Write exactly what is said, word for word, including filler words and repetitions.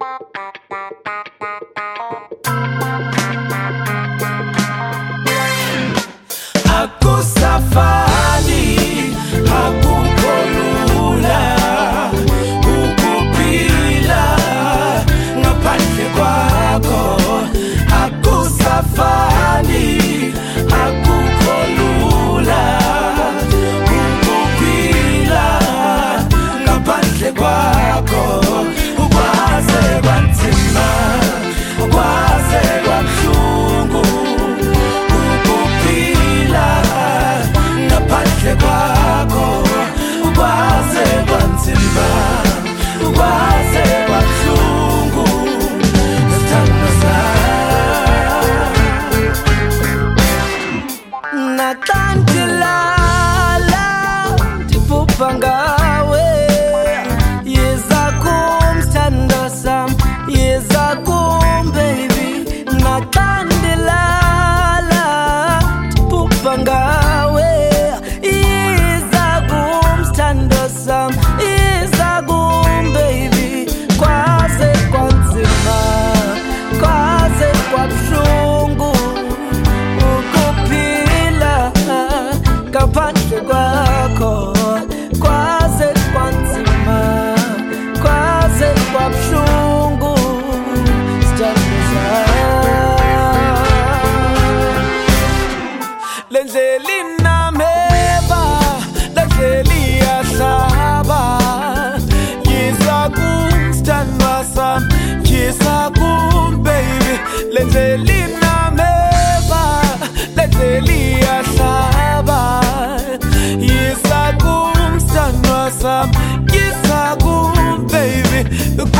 Akusafani, akukolula, ukupila ngaphandle kwakho. Akusafani, akukolula, ukupila ngaphandle kwakho. Ukwaze kwanzima, ukwaze kwabuhlungu, ukupila ngaphandle kwakho. Ukwaze kwanzima, ukwaze kwabuhlungu, sithando sami. Nakantilala ndiphupha ngawe, yeza kum sithando sami, yeza kum baby. Nakantilala ndiphupha ngawe, yeza kum sithando sami, yeza kum baby. Kwaze kwanzima, kwaze kwabuhlungu, ukuphila ngaphandle kwakho. Kwaze kwanzima, kwaze kwabuhlungu, sithando sami. Le ndlela inameva, le ndlela iyahlaba. Yiza kum sithandwa sami, yiza kum baby. Le ndlela inameva, le ndlela iyahlaba. Yiza kum sithandwa sami, yiza kum baby.